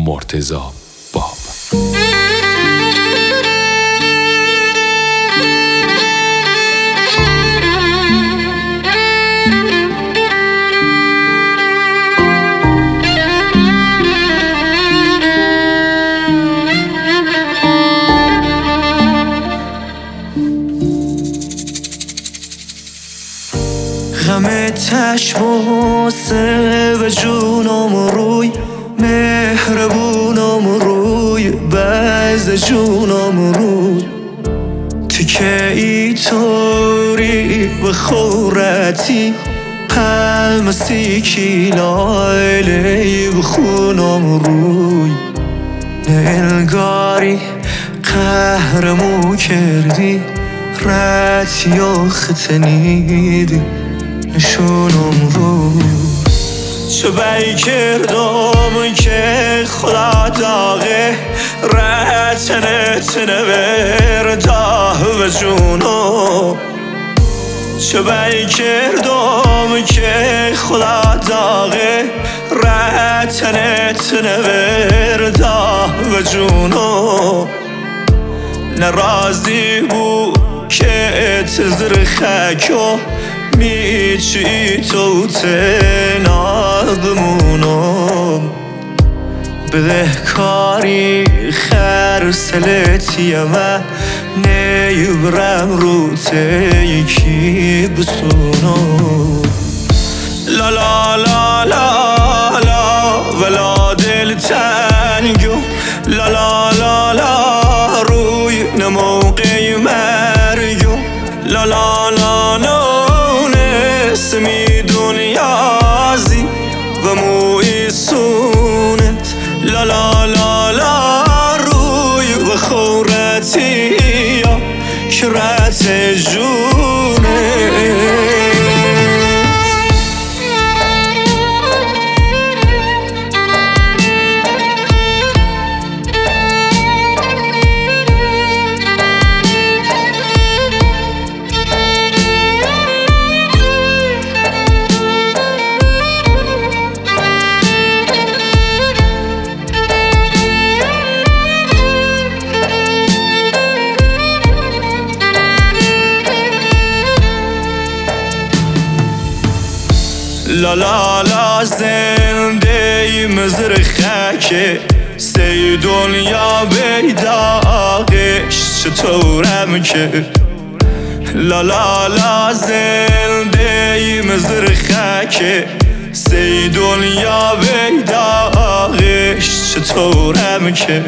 مرتضی باب. غم چشم و سر جونم روی مهربونم روی بعض جونم روی تیکه ای طوری و خورتی پمسی کی لایلی و خونم روی نلگاری قهرمو کردی رتی و ختنیدی نشونم رو چه بی کردم که خدا داغه رتنت نورده و جونم چه بی کردم که خدا داغه رتنت نورده و جونم نرازی بود که تزر خاکو میچی تو تنادمونم بده کاری خرسلتی اما نیبرم رو تیکی بسونم لا لا لا لا لا ولا دل تنگو لا لا لا لا روی نموقع مرگو لا لا لا لا اسمی دنیازی و موی سونت لا لا لا لا روی و خورتی یا کرت جونت لا لا لا زنده مزر خاکه سی دنیا بیداغش چطورم که لا لا لا زنده مزر خاکه سی دنیا بیداغش چطورم که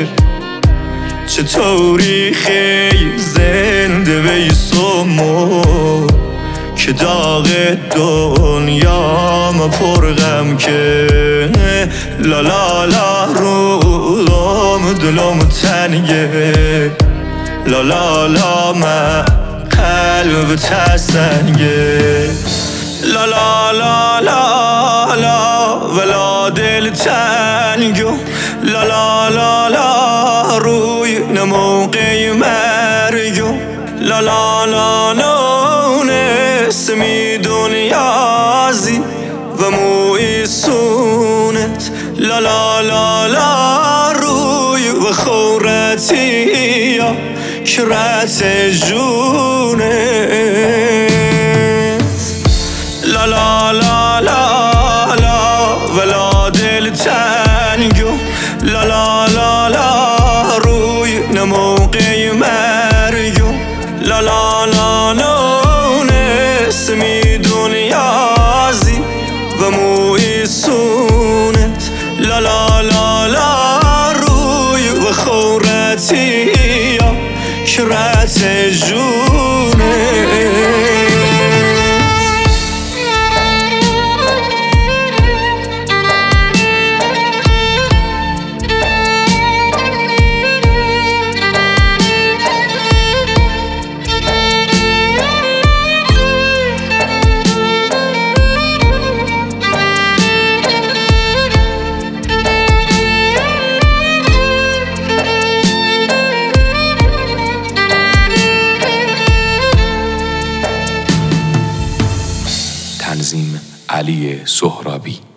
چطوری خیلی زنده بیسمو که داغ دنیا ما پرغم که لا لا لا رولم دلم تنگه لا لا لا من قلب تسنگه لا لا لا لا لا ولا دل تنگو لا لا لا لا روی نموقع مرگو لا لا لا لا اسمی دنیازی و موی سونت لا لا لا لا روی و خورتی یا کرت جونت لا لا لا لا لا ولا دل تنگو لا لا لا لا روی نموقع مرگو لا لا لا لا اسمی دنیازی و موی سونت لا لا لا لا روی و خورتی یا کرت جونت علی سهرابی.